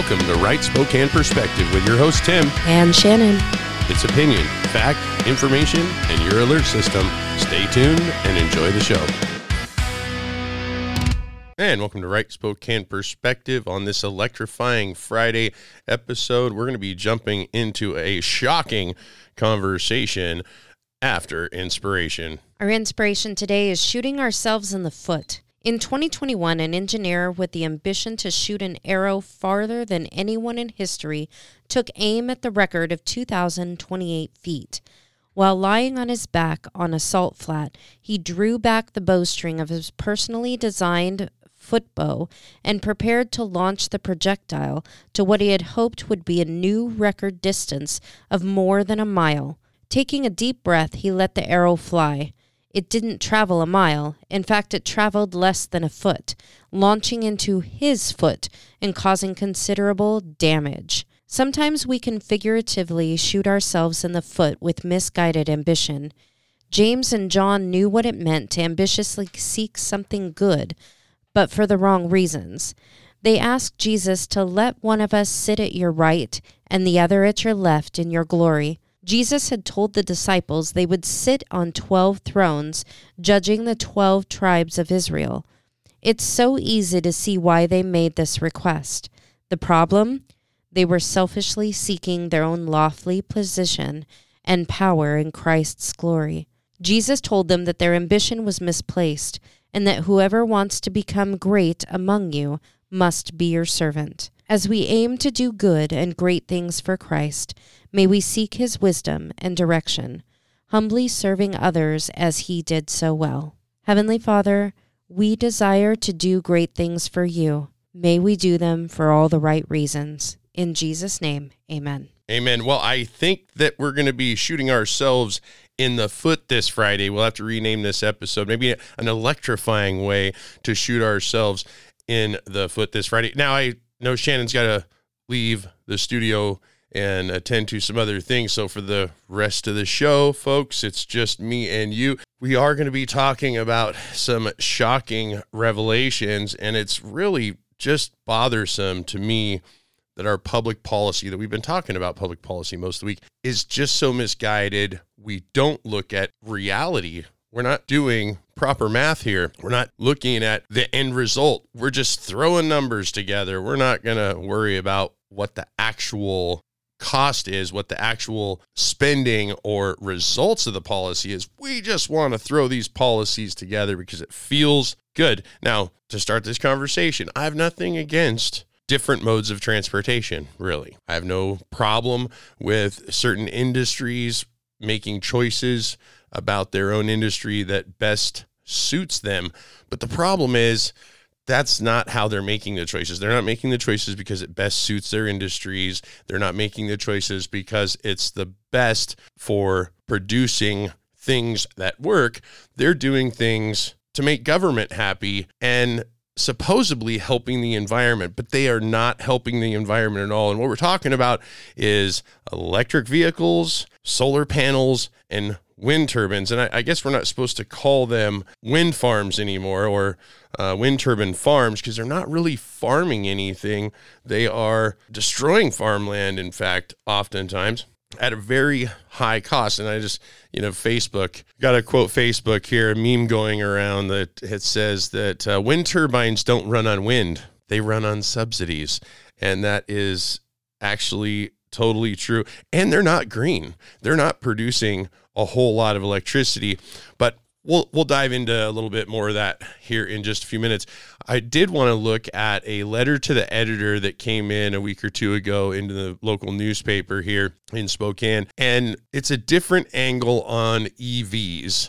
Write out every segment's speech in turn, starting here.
Welcome to Right Spokane Perspective with your host, Tim. And Shannon. It's opinion, fact, information, and your alert system. Stay tuned and enjoy the show. And welcome to Right Spokane Perspective. On this electrifying Friday episode, we're going to be jumping into a shocking conversation after inspiration. Our inspiration today is shooting ourselves in the foot. In 2021, an engineer with the ambition to shoot an arrow farther than anyone in history took aim at the record of 2,028 feet. While lying on his back on a salt flat, he drew back the bowstring of his personally designed foot bow and prepared to launch the projectile to what he had hoped would be a new record distance of more than a mile. Taking a deep breath, he let the arrow fly. It didn't travel a mile. In fact, it traveled less than a foot, launching into his foot and causing considerable damage. Sometimes we can figuratively shoot ourselves in the foot with misguided ambition. James and John knew what it meant to ambitiously seek something good, but for the wrong reasons. They asked Jesus to let one of us sit at your right and the other at your left in your glory. Jesus had told the disciples they would sit on 12 thrones, judging the 12 tribes of Israel. It's so easy to see why they made this request. The problem? They were selfishly seeking their own lofty position and power in Christ's glory. Jesus told them that their ambition was misplaced, and that whoever wants to become great among you must be your servant. As we aim to do good and great things for Christ, may we seek his wisdom and direction, humbly serving others as he did so well. Heavenly Father, we desire to do great things for you. May we do them for all the right reasons. In Jesus' name, amen. Amen. Well, I think that we're going to be shooting ourselves in the foot this Friday. We'll have to rename this episode, maybe an electrifying way to shoot ourselves in the foot this Friday. Now, I know Shannon's got to leave the studio and attend to some other things. So for the rest of the show, folks, it's just me and you. We are going to be talking about some shocking revelations, and it's really just bothersome to me that our public policy, that we've been talking about public policy most of the week, is just so misguided. We don't look at reality. We're not doing proper math here. We're not looking at the end result. We're just throwing numbers together. We're not going to worry about what the actual cost is, what the actual spending or results of the policy is. We just want to throw these policies together because it feels good. Now, to start this conversation, I have nothing against different modes of transportation, really. I have no problem with certain industries making choices about their own industry that best suits them. But the problem is that's not how they're making the choices. They're not making the choices because it best suits their industries. They're not making the choices because it's the best for producing things that work. They're doing things to make government happy and supposedly helping the environment, but they are not helping the environment at all. And what we're talking about is electric vehicles, solar panels, and wind turbines. And I guess we're not supposed to call them wind farms anymore, or wind turbine farms, because they're not really farming anything. They are destroying farmland, in fact, oftentimes at a very high cost. And I just, Facebook, got to quote Facebook here, a meme going around that it says that wind turbines don't run on wind, they run on subsidies. And that is actually totally true. And they're not green. They're not producing a whole lot of electricity, but we'll dive into a little bit more of that here in just a few minutes. I did want to look at a letter to the editor that came in a week or two ago into the local newspaper here in Spokane, and it's a different angle on EVs.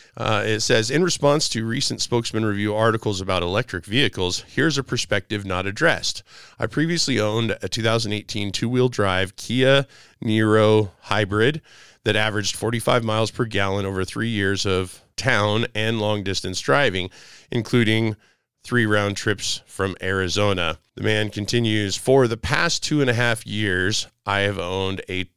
It says, in response to recent Spokesman Review articles about electric vehicles, here's a perspective not addressed. I previously owned a 2018 two-wheel drive Kia Niro hybrid that averaged 45 miles per gallon over 3 years of town and long-distance driving, including 3 round trips from Arizona. The man continues, for the past 2.5 years, I have owned a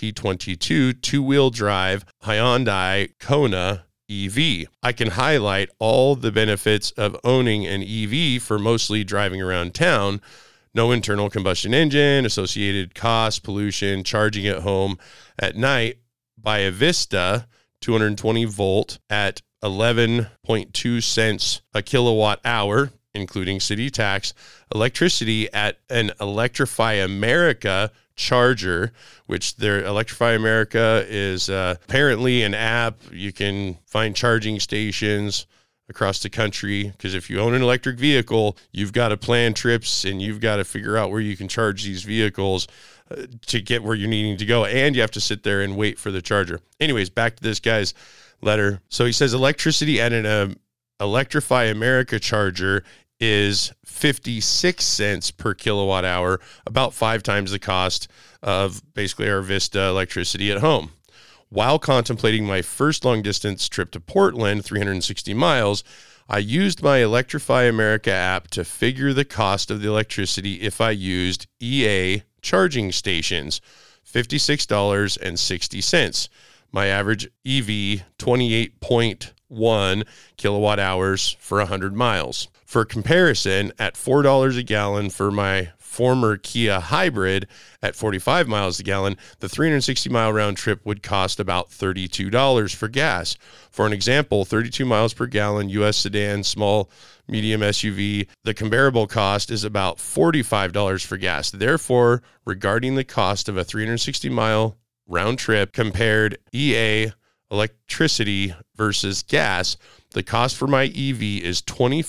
2022 two-wheel drive Hyundai Kona EV. I can highlight all the benefits of owning an EV for mostly driving around town. no internal combustion engine, associated cost, pollution, charging at home at night by a Vista 220 volt at 11.2 cents a kilowatt hour, including city tax, electricity at an Electrify America charger, which their Electrify America is apparently an app. You can find charging stations across the country, because if you own an electric vehicle, you've got to plan trips and you've got to figure out where you can charge these vehicles to get where you're needing to go, and you have to sit there and wait for the charger. Anyways, back to this guy's letter. So he says electricity at an Electrify America charger is 56 cents per kilowatt hour, about 5 times the cost of basically our Vista electricity at home. While contemplating my first long distance trip to Portland, 360 miles, I used my Electrify America app to figure the cost of the electricity if I used EA charging stations, $56.60. My average EV, 28.1 kilowatt hours for 100 miles. For comparison, at $4 a gallon for my former Kia hybrid at 45 miles a gallon, the 360-mile round trip would cost about $32 for gas. For an example, 32 miles per gallon U.S. sedan, small, medium SUV, the comparable cost is about $45 for gas. Therefore, regarding the cost of a 360-mile round trip compared EA electricity versus gas, the cost for my EV is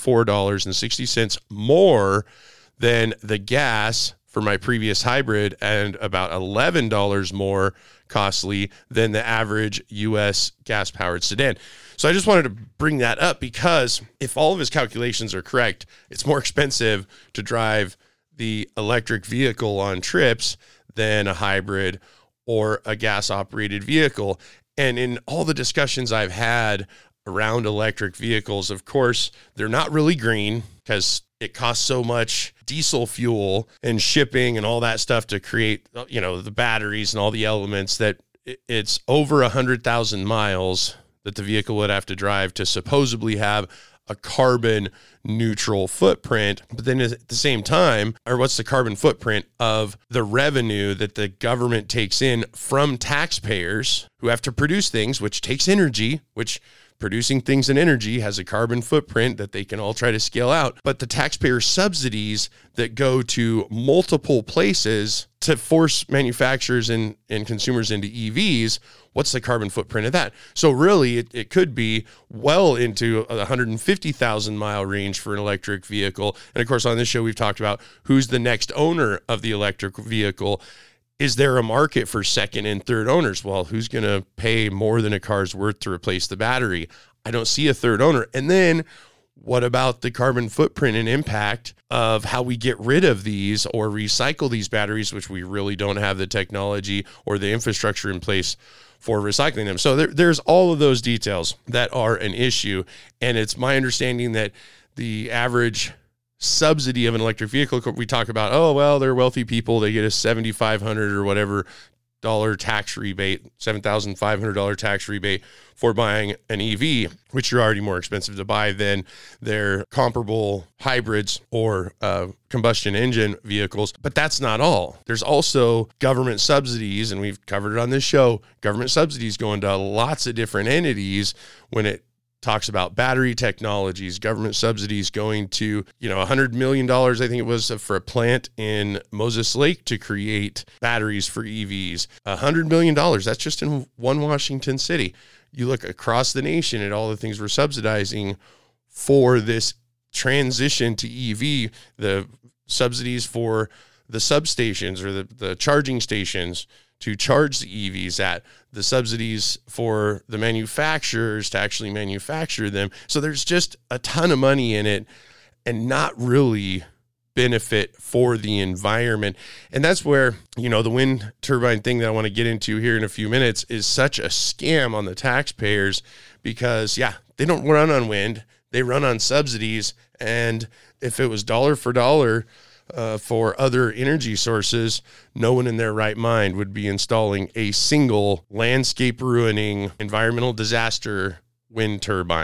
$24.60 more than the gas for my previous hybrid, and about $11 more costly than the average U.S. gas-powered sedan. So I just wanted to bring that up, because if all of his calculations are correct, it's more expensive to drive the electric vehicle on trips than a hybrid or a gas-operated vehicle. And in all the discussions I've had around electric vehicles, of course, they're not really green, because it costs so much diesel fuel and shipping and all that stuff to create, the batteries and all the elements, that it's over 100,000 miles that the vehicle would have to drive to supposedly have a carbon neutral footprint. But then at the same time, or what's the carbon footprint of the revenue that the government takes in from taxpayers who have to produce things, which takes energy, which producing things in energy has a carbon footprint that they can all try to scale out. But the taxpayer subsidies that go to multiple places to force manufacturers and consumers into EVs, what's the carbon footprint of that? So really, it could be well into a 150,000 mile range for an electric vehicle. And of course, on this show, we've talked about who's the next owner of the electric vehicle. Is there a market for second and third owners? Well, who's going to pay more than a car's worth to replace the battery? I don't see a third owner. And then what about the carbon footprint and impact of how we get rid of these or recycle these batteries, which we really don't have the technology or the infrastructure in place for recycling them? So there's all of those details that are an issue. And it's my understanding that the average subsidy of an electric vehicle, we talk about, oh, well, they're wealthy people, they get a $7,500 or whatever dollar tax rebate, $7,500 tax rebate for buying an EV, which are already more expensive to buy than their comparable hybrids or combustion engine vehicles. But that's not all. There's also government subsidies, and we've covered it on this show. Government subsidies go into lots of different entities when it talks about battery technologies, government subsidies going to, $100 million, I think it was, for a plant in Moses Lake to create batteries for EVs. $100 million, that's just in one Washington city. You look across the nation at all the things we're subsidizing for this transition to EV, the subsidies for the substations or the charging stations to charge the EVs at, the subsidies for the manufacturers to actually manufacture them. So there's just a ton of money in it and not really benefit for the environment. And that's where, the wind turbine thing that I want to get into here in a few minutes is such a scam on the taxpayers, because they don't run on wind, they run on subsidies. And if it was dollar for dollar, for other energy sources, no one in their right mind would be installing a single landscape ruining environmental disaster wind turbine.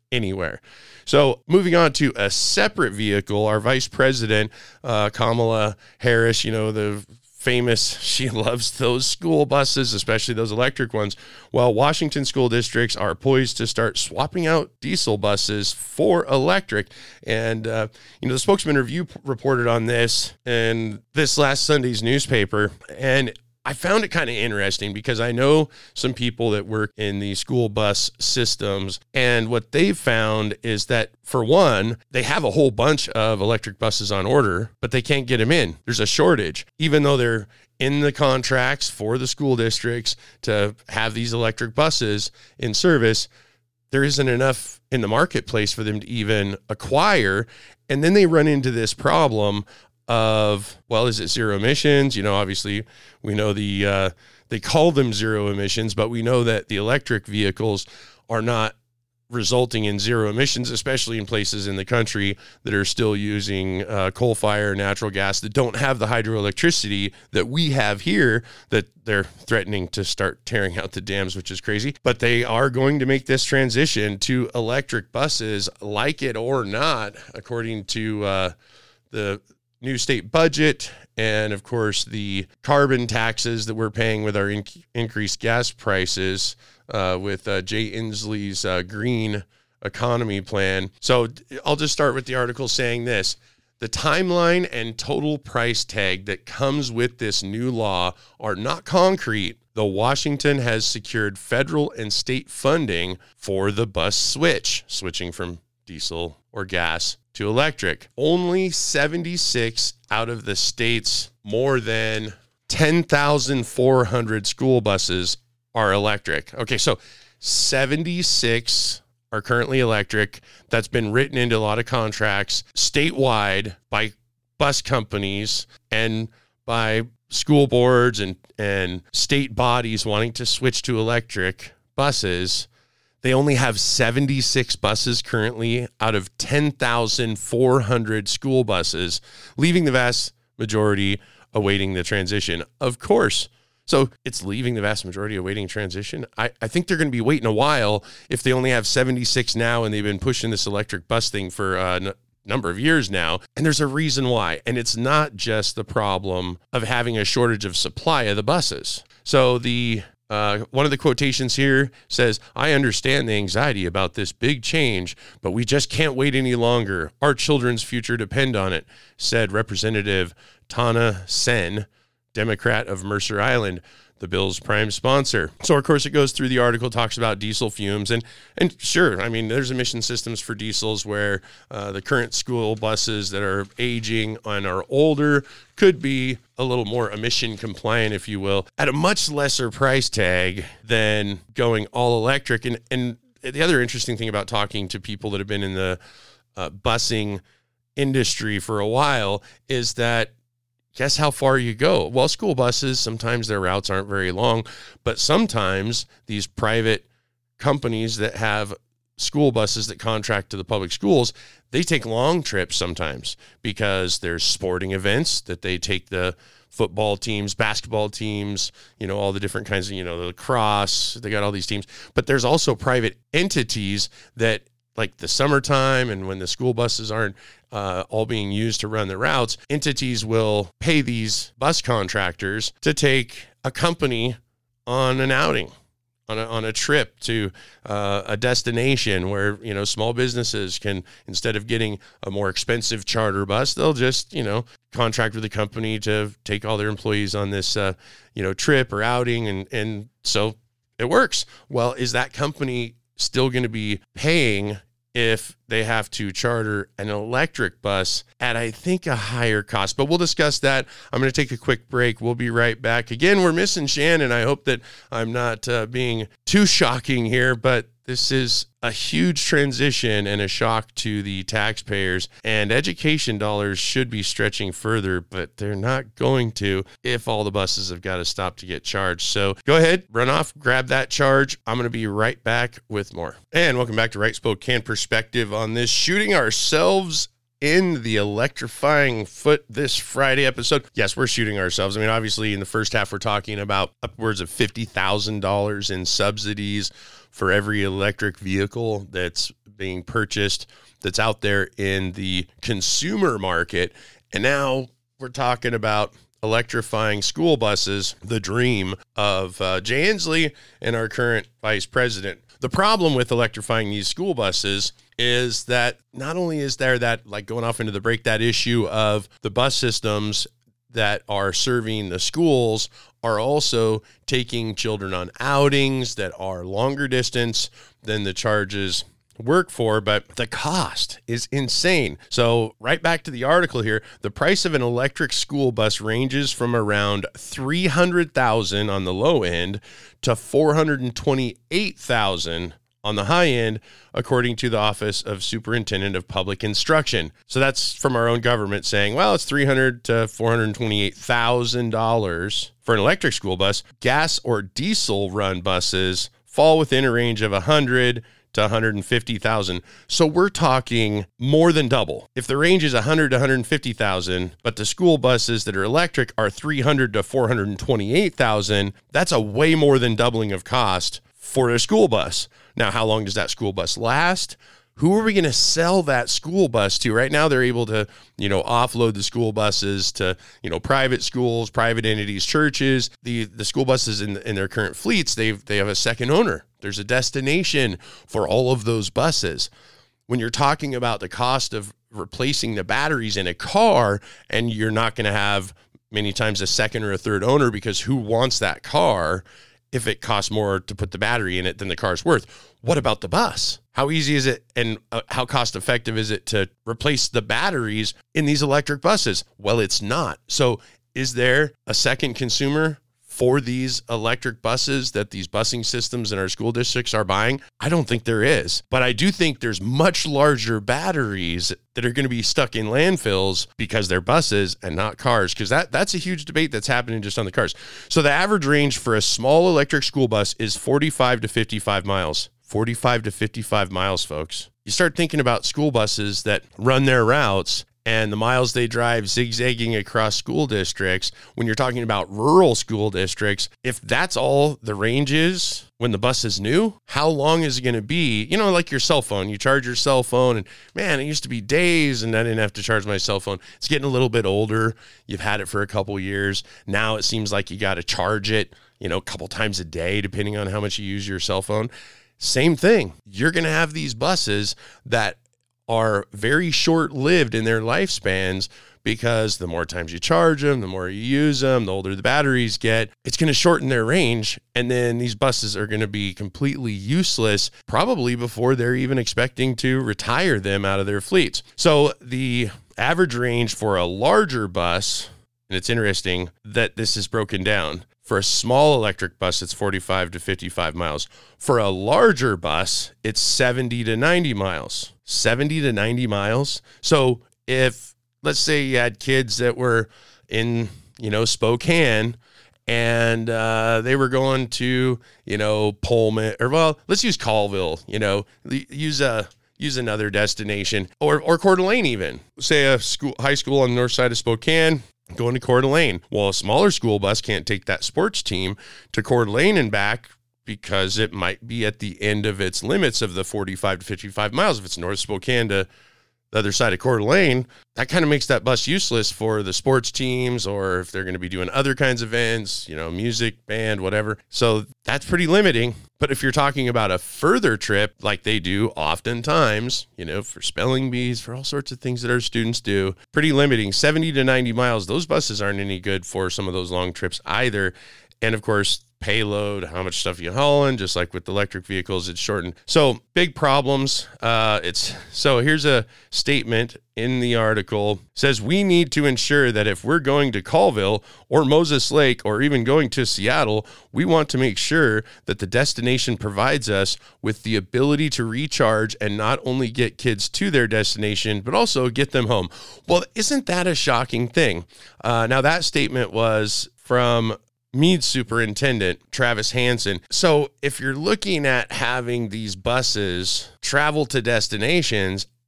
anywhere. So moving on to a separate vehicle, our Vice President, Kamala Harris, the famous, she loves those school buses, especially those electric ones. Well, Washington school districts are poised to start swapping out diesel buses for electric. And, the Spokesman Review reported on this in this last Sunday's newspaper. And I found it kind of interesting because I know some people that work in the school bus systems, and what they've found is that, for one, they have a whole bunch of electric buses on order, but they can't get them in. There's a shortage, even though they're in the contracts for the school districts to have these electric buses in service. There isn't enough in the marketplace for them to even acquire. And then they run into this problem of, well, is it zero emissions? Obviously we know they call them zero emissions, but we know that the electric vehicles are not resulting in zero emissions, especially in places in the country that are still using coal fire, natural gas, that don't have the hydroelectricity that we have here, that they're threatening to start tearing out the dams, which is crazy. But they are going to make this transition to electric buses, like it or not, according to the new state budget, and of course the carbon taxes that we're paying with our increased gas prices with Jay Inslee's green economy plan. So I'll just start with the article saying this: the timeline and total price tag that comes with this new law are not concrete, though Washington has secured federal and state funding for the bus switching from diesel or gas to electric. Only 76 out of the state's more than 10,400 school buses are electric. Okay, so 76 are currently electric. That's been written into a lot of contracts statewide by bus companies and by school boards and state bodies wanting to switch to electric buses. They only have 76 buses currently out of 10,400 school buses, leaving the vast majority awaiting the transition. Of course. So it's leaving the vast majority awaiting transition. I think they're going to be waiting a while if they only have 76 now and they've been pushing this electric bus thing for a number of years now. And there's a reason why. And it's not just the problem of having a shortage of supply of the buses. So one of the quotations here says, "I understand the anxiety about this big change, but we just can't wait any longer. Our children's future depend on it," said Representative Tana Sen, Democrat of Mercer Island, the bill's prime sponsor. So, of course, it goes through the article, talks about diesel fumes. And sure, I mean, there's emission systems for diesels where the current school buses that are aging and are older could be a little more emission compliant, if you will, at a much lesser price tag than going all electric. And the other interesting thing about talking to people that have been in the busing industry for a while is that, guess how far you go? Well, school buses, sometimes their routes aren't very long, but sometimes these private companies that have school buses that contract to the public schools, they take long trips sometimes because there's sporting events that they take the football teams, basketball teams, all the different kinds of, the lacrosse, they got all these teams. But there's also private entities that, like the summertime and when the school buses aren't all being used to run the routes, entities will pay these bus contractors to take a company on an outing, on a trip to a destination where, small businesses can, instead of getting a more expensive charter bus, they'll just, contract with the company to take all their employees on this, trip or outing. And so it works. Well, is that company still going to be paying if they have to charter an electric bus at, I think, a higher cost? But we'll discuss that. I'm going to take a quick break. We'll be right back. Again, we're missing Shannon. I hope that I'm not being too shocking here, but this is a huge transition and a shock to the taxpayers, and education dollars should be stretching further, but they're not going to if all the buses have got to stop to get charged. So go ahead, run off, grab that charge. I'm going to be right back with more. And welcome back to Right Spokane Perspective on this Shooting Ourselves in the Electrifying Foot this Friday episode. Yes, we're shooting ourselves. I mean, obviously in the first half, we're talking about upwards of $50,000 in subsidies for every electric vehicle that's being purchased that's out there in the consumer market. And now we're talking about electrifying school buses, the dream of Jay Inslee and our current vice president. The problem with electrifying these school buses is that not only is there that, like going off into the break, that issue of the bus systems that are serving the schools are also taking children on outings that are longer distance than the charges work for, but the cost is insane. So right back to the article here, the price of an electric school bus ranges from around $300,000 on the low end to $428,000 on the high end, according to the Office of Superintendent of Public Instruction. So that's from our own government saying, well, it's $300,000 to $428,000 for an electric school bus. Gas or diesel run buses fall within a range of $100,000 to $150,000. So we're talking more than double. If the range is $100,000 to $150,000, but the school buses that are electric are $300,000 to $428,000, that's a way more than doubling of cost for a school bus. Now, how long does that school bus last? Who are we going to sell that school bus to? Right now, they're able to, offload the school buses to, private schools, private entities, churches. The school buses in their current fleets, they have a second owner. There's a destination for all of those buses. When you're talking about the cost of replacing the batteries in a car, and you're not going to have many times a second or a third owner, because who wants that car if it costs more to put the battery in it than the car's worth? What about the bus? How easy is it and how cost effective is it to replace the batteries in these electric buses? Well, it's not. So is there a second consumer for these electric buses that these busing systems in our school districts are buying? I don't think there is, but I do think there's much larger batteries that are going to be stuck in landfills because they're buses and not cars, because that's a huge debate that's happening just on the cars. So the average range for a small electric school bus is 45 to 55 miles. 45 to 55 miles, folks. You start thinking about school buses that run their routes and the miles they drive zigzagging across school districts. When you're talking about rural school districts, if that's all the range is when the bus is new, how long is it going to be? Like your cell phone, you charge your cell phone, and man, it used to be days and I didn't have to charge my cell phone. It's getting a little bit older. You've had it for a couple years. Now it seems like you got to charge it, a couple times a day, depending on how much you use your cell phone. Same thing. You're going to have these buses that are very short-lived in their lifespans, because the more times you charge them, the more you use them, the older the batteries get. It's going to shorten their range, and then these buses are going to be completely useless probably before they're even expecting to retire them out of their fleets. So the average range for a larger bus, and it's interesting that this is broken down. For a small electric bus, it's 45 to 55 miles. For a larger bus, it's 70 to 90 miles. 70 to 90 miles. So if, let's say you had kids that were in, Spokane, and they were going to, Pullman, or let's use Colville, use another destination, or Coeur d'Alene even. Say a high school on the north side of Spokane, going to Coeur d'Alene. Well, a smaller school bus can't take that sports team to Coeur d'Alene and back, because it might be at the end of its limits of the 45 to 55 miles. If it's North Spokane to the other side of Coeur d'Alene, that kind of makes that bus useless for the sports teams, or if they're going to be doing other kinds of events, music, band, whatever. So that's pretty limiting. But if you're talking about a further trip, like they do oftentimes, for spelling bees, for all sorts of things that our students do, pretty limiting. 70 to 90 miles, those buses aren't any good for some of those long trips either. And of course, payload, how much stuff you hauling, just like with electric vehicles, it's shortened. So big problems. So here's a statement in the article. It says, we need to ensure that if we're going to Colville or Moses Lake, or even going to Seattle, we want to make sure that the destination provides us with the ability to recharge and not only get kids to their destination, but also get them home. Well, isn't that a shocking thing? Now that statement was from Meade Superintendent Travis Hansen. So if you're looking at having these buses travel to destinations,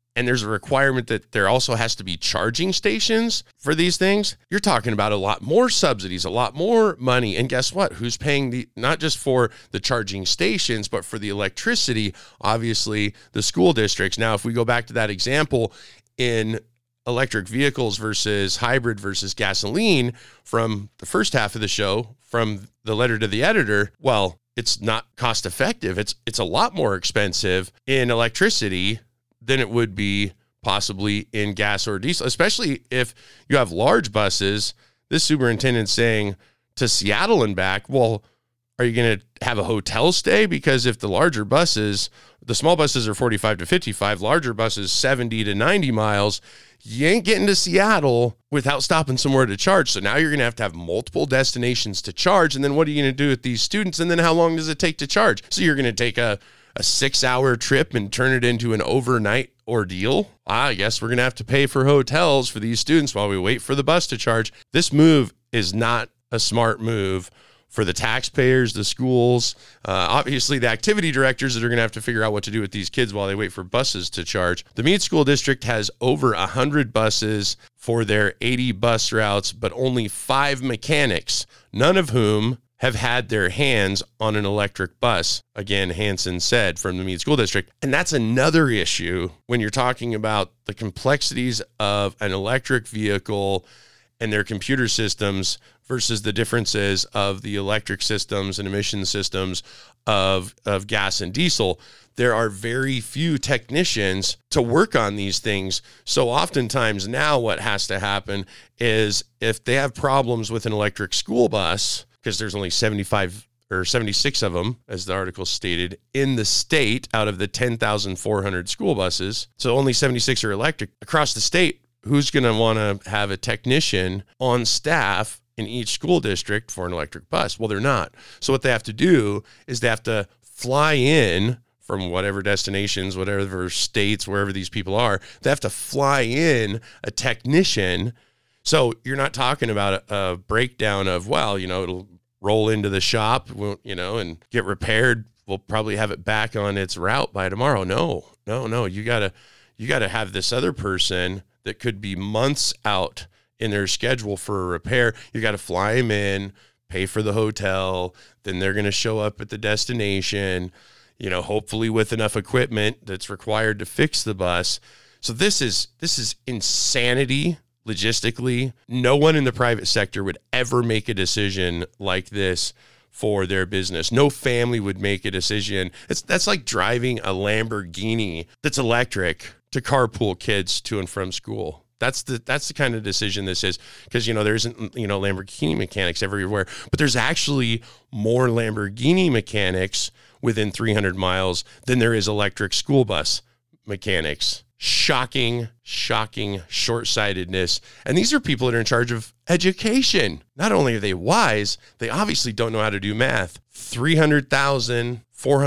and there's a requirement that there also has to be charging stations for these things, you're talking about a lot more subsidies, a lot more money. And guess what? Who's paying not just for the charging stations, but for the electricity? Obviously, the school districts. Now, if we go back to that example in electric vehicles versus hybrid versus gasoline from the first half of the show, from the letter to the editor, well, it's not cost effective. It's a lot more expensive in electricity than it would be possibly in gas or diesel, especially if you have large buses. This superintendent's saying to Seattle and back, well, are you going to have a hotel stay? Because if the larger buses, the small buses are 45 to 55, larger buses 70 to 90 miles, you ain't getting to Seattle without stopping somewhere to charge. So now you're going to have multiple destinations to charge. And then what are you going to do with these students? And then how long does it take to charge? So you're going to take a 6-hour trip and turn it into an overnight ordeal? I guess we're going to have to pay for hotels for these students while we wait for the bus to charge. This move is not a smart move for the taxpayers, the schools, obviously the activity directors that are going to have to figure out what to do with these kids while they wait for buses to charge. The Meade School District has over 100 buses for their 80 bus routes, but only 5 mechanics, none of whom have had their hands on an electric bus. Again, Hansen said from the Meade School District. And that's another issue when you're talking about the complexities of an electric vehicle and their computer systems versus the differences of the electric systems and emission systems of gas and diesel. There are very few technicians to work on these things. So oftentimes now what has to happen is if they have problems with an electric school bus, because there's only 75 or 76 of them, as the article stated, in the state out of the 10,400 school buses. So only 76 are electric across the state. Who's going to want to have a technician on staff in each school district for an electric bus? Well, they're not. So what they have to do is they have to fly in from whatever destinations, whatever states, wherever these people are. They have to fly in a technician. So you're not talking about a breakdown of, well, it'll roll into the shop, and get repaired. We'll probably have it back on its route by tomorrow. No. You gotta have this other person that could be months out in their schedule for a repair. You got to fly them in, pay for the hotel. Then they're going to show up at the destination, hopefully with enough equipment that's required to fix the bus. So this is insanity. Logistically, no one in the private sector would ever make a decision like this for their business. No family would make a decision. That's like driving a Lamborghini that's electric to carpool kids to and from school. That's the kind of decision this is, because there isn't Lamborghini mechanics everywhere, but there's actually more Lamborghini mechanics within 300 miles than there is electric school bus mechanics. Shocking short-sightedness. And these are people that are in charge of education. Not only are they wise, they obviously don't know how to do math. $300,000,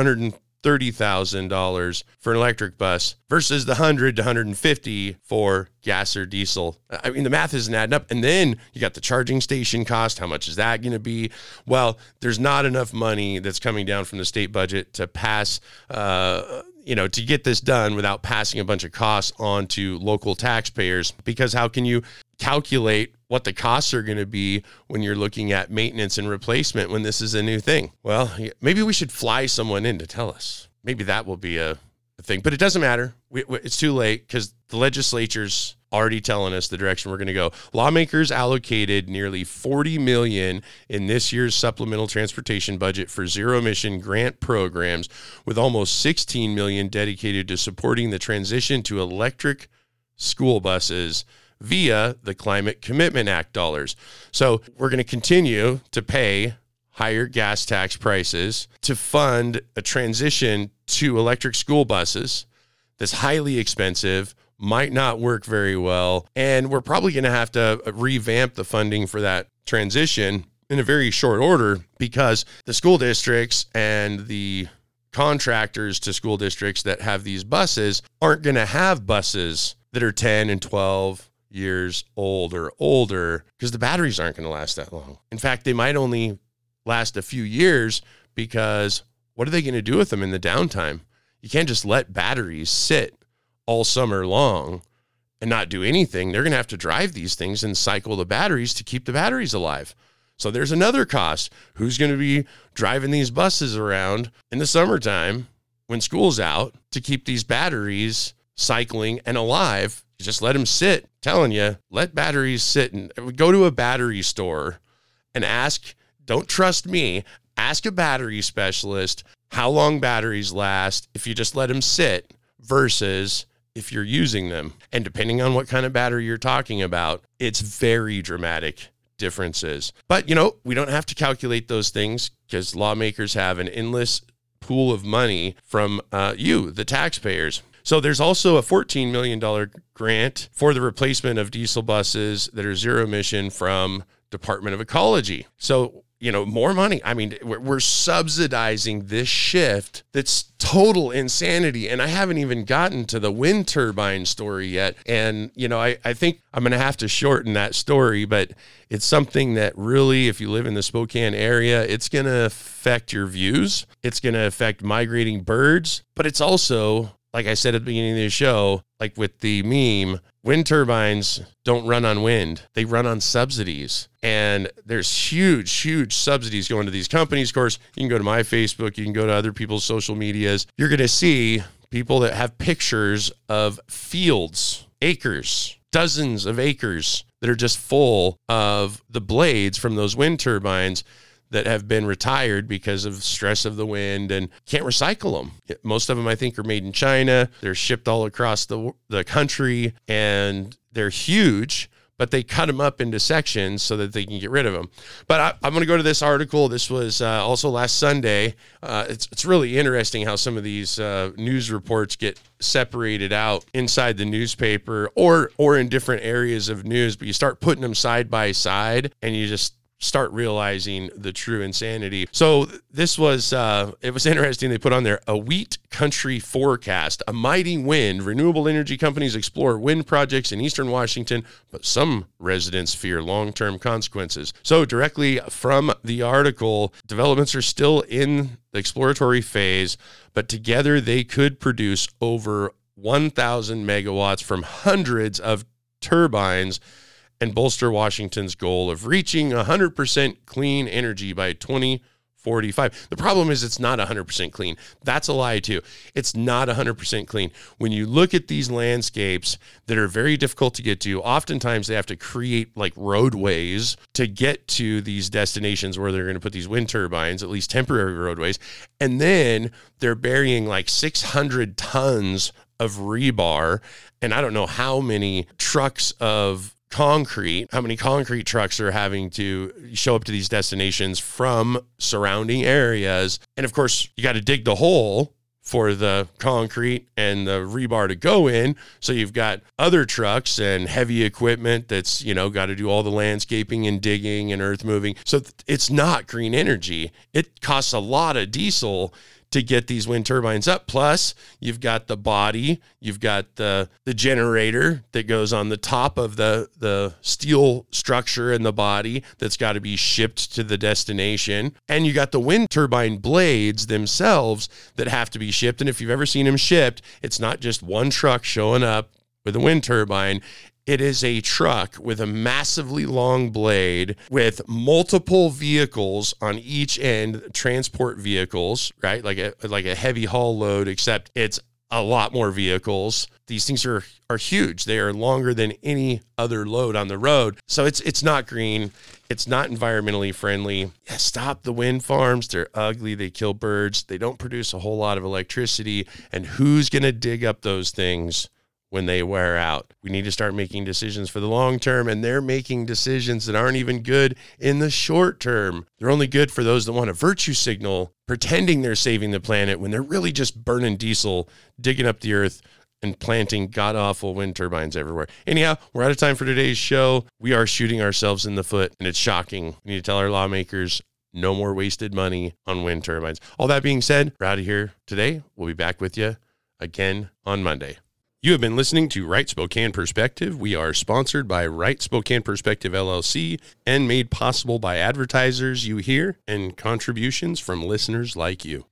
$430,000 for an electric bus versus the $100 to $150 for gas or diesel. I mean, the math isn't adding up. And then you got the charging station cost. How much is that going to be? Well, there's not enough money that's coming down from the state budget to pass, to get this done without passing a bunch of costs on to local taxpayers. Because how can you calculate what the costs are going to be when you're looking at maintenance and replacement when this is a new thing? Well, maybe we should fly someone in to tell us. Maybe that will be a thing, but it doesn't matter. It's too late because the legislature's already telling us the direction we're going to go. Lawmakers allocated nearly $40 million in this year's supplemental transportation budget for zero-emission grant programs, with almost $16 million dedicated to supporting the transition to electric school buses via the Climate Commitment Act dollars. So we're going to continue to pay higher gas tax prices to fund a transition to electric school buses that's highly expensive, might not work very well, and we're probably going to have to revamp the funding for that transition in a very short order because the school districts and the contractors to school districts that have these buses aren't going to have buses that are 10 and 12 years old or older because the batteries aren't going to last that long. In fact, they might only last a few years because what are they going to do with them in the downtime? You can't just let batteries sit all summer long and not do anything, they're going to have to drive these things and cycle the batteries to keep the batteries alive. So there's another cost. Who's going to be driving these buses around in the summertime when school's out to keep these batteries cycling and alive? Just let them sit. Telling you, let batteries sit, and go to a battery store and ask, don't trust me, ask a battery specialist how long batteries last if you just let them sit versus if you're using them. And depending on what kind of battery you're talking about, it's very dramatic differences. But, we don't have to calculate those things because lawmakers have an endless pool of money from you, the taxpayers. So there's also a $14 million grant for the replacement of diesel buses that are zero emission from Department of Ecology. So, more money. I mean, we're subsidizing this shift that's total insanity. And I haven't even gotten to the wind turbine story yet. And, I think I'm going to have to shorten that story, but it's something that really, if you live in the Spokane area, it's going to affect your views. It's going to affect migrating birds, but it's also, like I said at the beginning of the show, like with the meme, wind turbines don't run on wind. They run on subsidies. And there's huge subsidies going to these companies. Of course, you can go to my Facebook, you can go to other people's social medias. You're going to see people that have pictures of fields, acres, dozens of acres that are just full of the blades from those wind turbines that have been retired because of stress of the wind and can't recycle them. Most of them, I think, are made in China. They're shipped all across the country, and they're huge, but they cut them up into sections so that they can get rid of them. But I'm going to go to this article. This was also last Sunday. It's really interesting how some of these news reports get separated out inside the newspaper or in different areas of news, but you start putting them side by side and you just start realizing the true insanity. So this was, it was interesting. They put on there a wheat country forecast, a mighty wind. Renewable energy companies explore wind projects in Eastern Washington, but some residents fear long-term consequences. So directly from the article, developments are still in the exploratory phase, but together they could produce over 1,000 megawatts from hundreds of turbines and bolster Washington's goal of reaching 100% clean energy by 2045. The problem is it's not 100% clean. That's a lie too. It's not 100% clean. When you look at these landscapes that are very difficult to get to, oftentimes they have to create like roadways to get to these destinations where they're going to put these wind turbines, at least temporary roadways. And then they're burying like 600 tons of rebar. And I don't know how many trucks of concrete, how many concrete trucks are having to show up to these destinations from surrounding areas. And of course, you got to dig the hole for the concrete and the rebar to go in. So you've got other trucks and heavy equipment that's, got to do all the landscaping and digging and earth moving. So it's not green energy. It costs a lot of diesel to get these wind turbines up. Plus, you've got the body, you've got the generator that goes on the top of the steel structure in the body that's got to be shipped to the destination. And you got the wind turbine blades themselves that have to be shipped. And if you've ever seen them shipped, it's not just one truck showing up with a wind turbine. It is a truck with a massively long blade with multiple vehicles on each end, transport vehicles, right? Like a heavy haul load, except it's a lot more vehicles. These things are huge. They are longer than any other load on the road. So it's not green. It's not environmentally friendly. Yeah, stop the wind farms. They're ugly. They kill birds. They don't produce a whole lot of electricity. And who's going to dig up those things when they wear out? We need to start making decisions for the long term, and they're making decisions that aren't even good in the short term. They're only good for those that want a virtue signal, pretending they're saving the planet when they're really just burning diesel, digging up the earth, and planting god-awful wind turbines everywhere. Anyhow, we're out of time for today's show. We are shooting ourselves in the foot, and it's shocking. We need to tell our lawmakers, no more wasted money on wind turbines. All that being said, we're out of here today. We'll be back with you again on Monday. You have been listening to Right Spokane Perspective. We are sponsored by Right Spokane Perspective LLC and made possible by advertisers you hear and contributions from listeners like you.